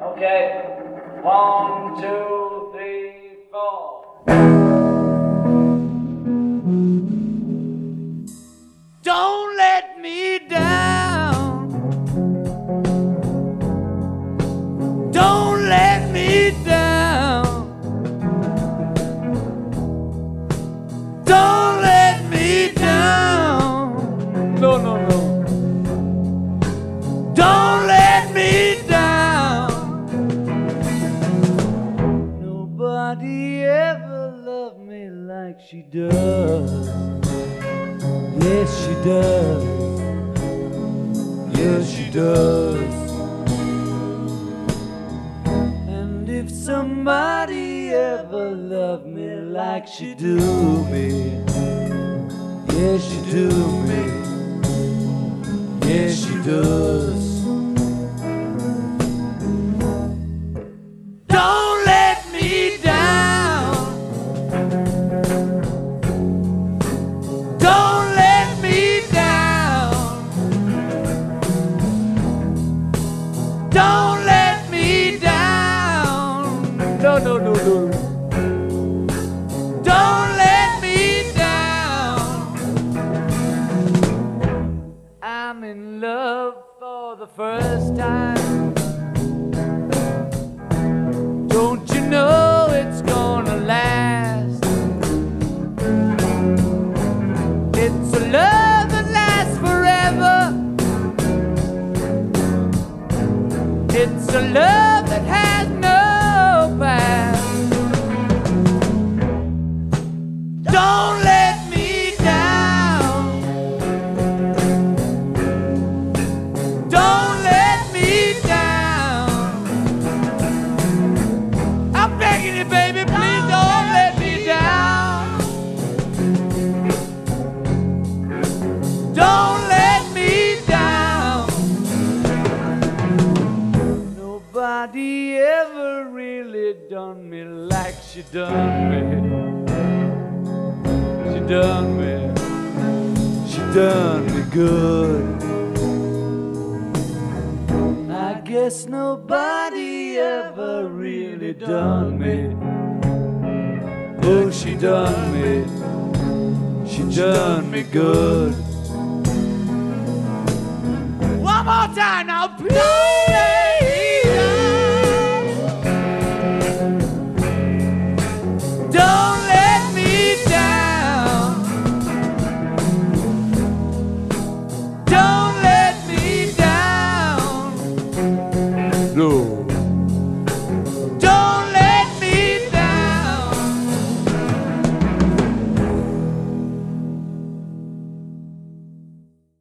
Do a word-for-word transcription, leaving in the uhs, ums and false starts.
Okay. One, two, three, four. Don't let me down. Don't let me down. Don't let me down. No, no, no. Don't let me down. Nobody ever loved me like she does. Yes, she does. Yes, she does. And if somebody ever loved me like she do me, yes, she do me. Yes, she does. Don't let me down. Don't let me down. Don't let me down. No, no, no, no. Don't let me down. I'm in love for the first time. Don't you know it's gonna last? It's a love that lasts forever. It's a love that has no past. Don't let me down. Don't let me down. I'm begging you, baby, please don't let me down. Don't let me down. Nobody ever really done me like she done me. She done me. She done me good. I guess nobody ever really done me. Oh, she done me. She done me good. One more time now, please.